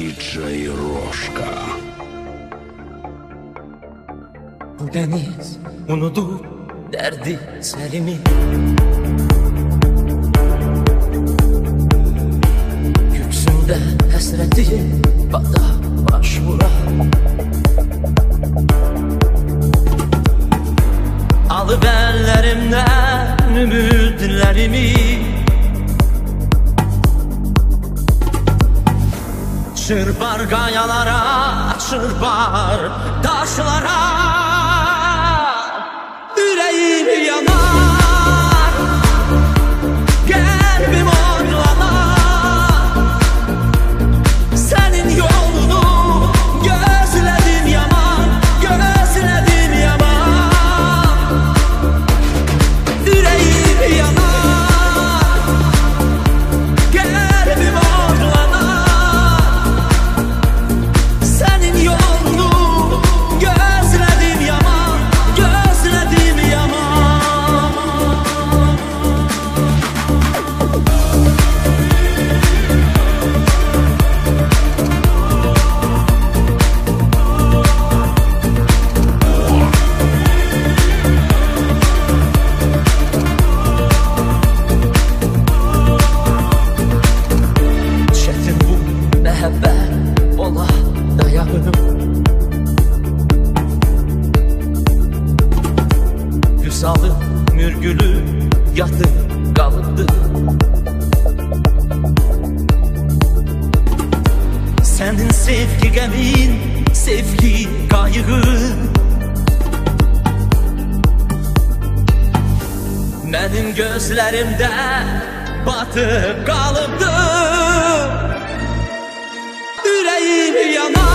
DJ Roşka. Bu deniz unudu derdi serimi. Göksünde hasreti bana başvura. Alıp ellerimden ümitlerimi, çırpar kayalara, çırpar taşlara. Yüreğim yanar, kalbim orlanar. Senin yolunu gözledim yaman, gözledim yaman. Yüreğim yanar, kalbim orlanar. Senin yolunu gözledim yaman, gözledim yaman. Çetin bu mehabbet ola dayanım. Hüsalı mürgülü yatı kalıptı. Senin sevgi gemin, sevgi kayığı. Benim gözlerimde batıp kalıptı. Yüreğim yanar.